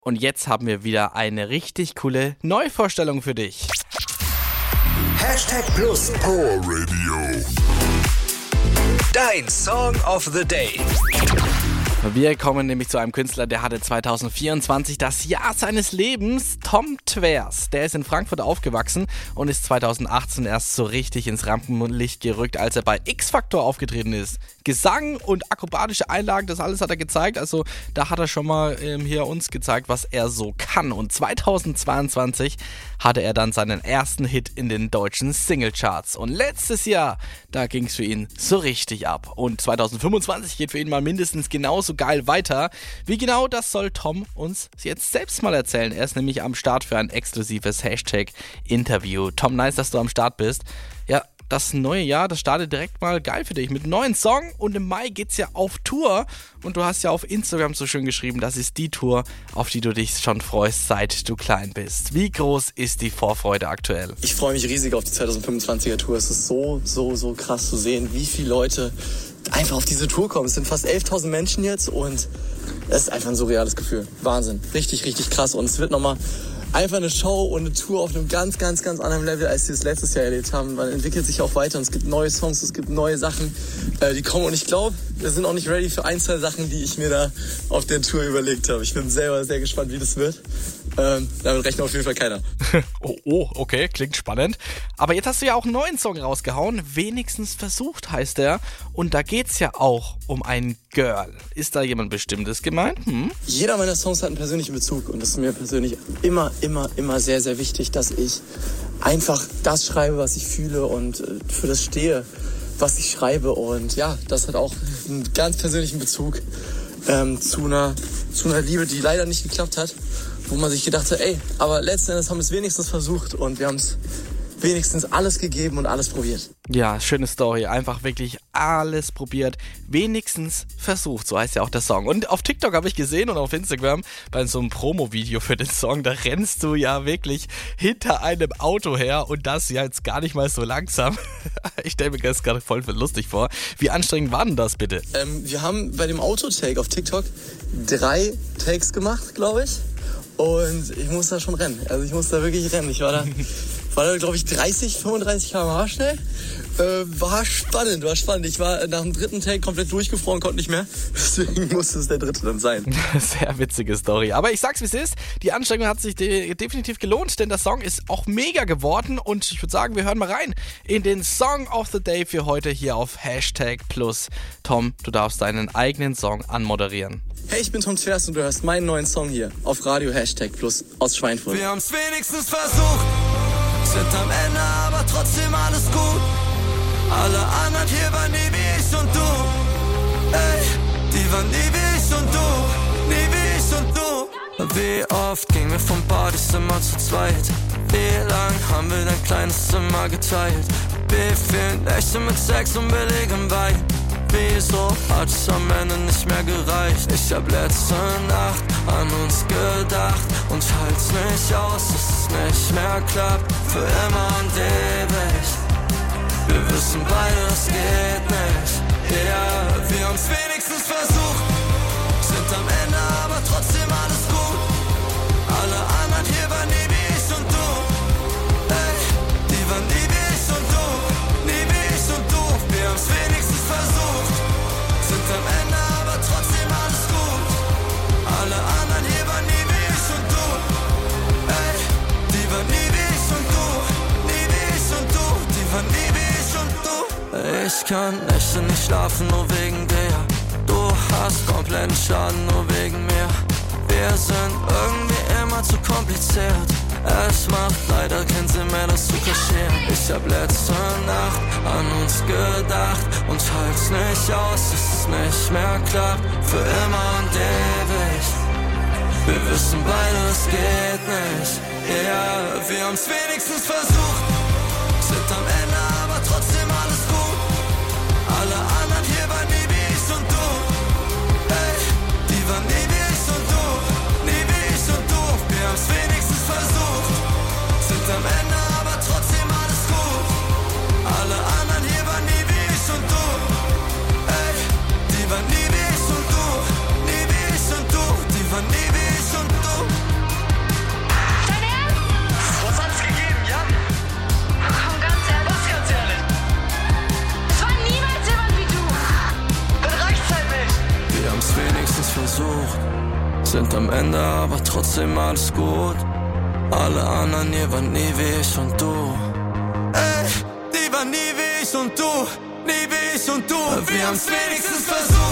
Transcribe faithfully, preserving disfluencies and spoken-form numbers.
Und jetzt haben wir wieder eine richtig coole Neuvorstellung für dich. Hashtag Plus Power Radio. Dein Song of the Day. Wir kommen nämlich zu einem Künstler, der hatte zwanzig vierundzwanzig das Jahr seines Lebens, Tom Tversky. Der ist in Frankfurt aufgewachsen und ist zwanzig achtzehn erst so richtig ins Rampenlicht gerückt, als er bei X-Factor aufgetreten ist. Gesang und akrobatische Einlagen, das alles hat er gezeigt. Also da hat er schon mal ähm, hier uns gezeigt, was er so kann. Und zweitausendzweiundzwanzig hatte er dann seinen ersten Hit in den deutschen Singlecharts. Und letztes Jahr, da ging es für ihn so richtig ab. Und zwanzig fünfundzwanzig geht für ihn mal mindestens genauso geil weiter. Wie genau, das soll Tom uns jetzt selbst mal erzählen. Er ist nämlich am Start für ein exklusives Hashtag-Interview. Tom, nice, dass du am Start bist. Ja, das neue Jahr, das startet direkt mal geil für dich mit einem neuen Song und im Mai geht's ja auf Tour und du hast ja auf Instagram so schön geschrieben, das ist die Tour, auf die du dich schon freust, seit du klein bist. Wie groß ist die Vorfreude aktuell? Ich freue mich riesig auf die zwanzig fünfundzwanziger Tour. Es ist so, so, so krass zu sehen, wie viele Leute einfach auf diese Tour kommen. Es sind fast elftausend Menschen jetzt und es ist einfach ein surreales Gefühl. Wahnsinn. Richtig, richtig krass und es wird nochmal einfach eine Show und eine Tour auf einem ganz, ganz, ganz anderen Level, als wir es letztes Jahr erlebt haben. Man entwickelt sich auch weiter und es gibt neue Songs, es gibt neue Sachen, äh, die kommen. Und ich glaube, wir sind auch nicht ready für ein, zwei Sachen, die ich mir da auf der Tour überlegt habe. Ich bin selber sehr gespannt, wie das wird. Ähm, damit rechnet auf jeden Fall keiner. oh, oh, okay, klingt spannend. Aber jetzt hast du ja auch einen neuen Song rausgehauen. Wenigstens versucht heißt er. Und da geht's ja auch um ein Girl. Ist da jemand Bestimmtes gemeint? Hm? Jeder meiner Songs hat einen persönlichen Bezug. Und das ist mir persönlich immer, immer, immer sehr, sehr wichtig, dass ich einfach das schreibe, was ich fühle und für das stehe, was ich schreibe. Und ja, das hat auch einen ganz persönlichen Bezug ähm, zu einer, zu einer Liebe, die leider nicht geklappt hat. Wo man sich gedacht hat, ey, aber letzten Endes haben wir es wenigstens versucht und wir haben es wenigstens alles gegeben und alles probiert. Ja, schöne Story. Einfach wirklich alles probiert, wenigstens versucht. So heißt ja auch der Song. Und auf TikTok habe ich gesehen und auf Instagram bei so einem Promo-Video für den Song, da rennst du ja wirklich hinter einem Auto her und das ja jetzt gar nicht mal so langsam. Ich stelle mir das gerade voll lustig vor. Wie anstrengend war denn das bitte? Ähm, wir haben bei dem Auto-Take auf TikTok drei Takes gemacht, glaube ich. Und ich muss da schon rennen. Also ich muss da wirklich rennen. Ich war da, war da glaube ich, dreißig, fünfunddreißig Kilometer pro Stunde schnell. Äh, war spannend, war spannend. Ich war nach dem dritten Take komplett durchgefroren, konnte nicht mehr. Deswegen musste es der dritte dann sein. Sehr witzige Story. Aber ich sag's wie es ist, die Anstrengung hat sich de- definitiv gelohnt, denn der Song ist auch mega geworden. Und ich würde sagen, wir hören mal rein in den Song of the Day für heute hier auf Hashtag Plus. Tom, du darfst deinen eigenen Song anmoderieren. Hey, ich bin Tom Tversky und du hörst meinen neuen Song hier auf Radio Hashtag Plus aus Schweinfurt. Wir haben's wenigstens versucht, sind am Ende aber trotzdem alles gut. Alle anderen hier waren nie wie ich und du. Ey, die waren nie wie ich und du, nie wie ich und du. Wie oft gingen wir vom Badezimmer zu zweit? Wie lang haben wir dein kleines Zimmer geteilt? Wie viele Nächte mit Sex und billigem Wein? Wieso hat es am Ende nicht mehr gereicht? Ich hab letzte Nacht an uns gedacht und halt's nicht aus, dass es nicht mehr klappt. Für immer und ewig. Wir wissen beide, es geht nicht. Ja, yeah, wir haben's wenigstens versucht, sind am Ende aber trotzdem alles gut. Alle anderen hier waren nie wie ich und du. Ey, die waren nie wie ich und du, nie wie ich und du. Wir haben's wenigstens versucht, sind am Ende aber trotzdem alles gut. Alle anderen hier waren nie wie ich und du. Ey, die waren nie wie ich und du, nie wie ich und du. Die waren nie wie ich und du. Ich kann Nächte nicht schlafen, nur wegen dir. Du hast kompletten Schaden, nur wegen mir. Wir sind irgendwie immer zu kompliziert. Es macht leider keinen Sinn mehr, das zu kaschieren. Ich hab letzte Nacht an uns gedacht und halt's nicht aus, dass es nicht mehr klappt. Für immer und ewig. Wir wissen beide, es geht nicht. Ja, yeah, wir haben's wenigstens versucht, sind am Ende aber trotzdem alles gut. Alle anderen hier waren nie wie ich und du. Ey, die waren nie wie ich und du, nie wie ich und du. Wir haben's wenigstens versucht, sind am Ende aber trotzdem alles gut. Alle anderen hier waren nie wie ich und du. Ey, die waren nie wie ich und du, nie wie ich und du. Die waren nie wie ich und du. versucht, sind am Ende aber trotzdem alles gut. Alle anderen hier waren nie wie ich und du. Ey, die waren nie wie ich und du, nie wie ich und du. Wir haben's wenigstens versucht.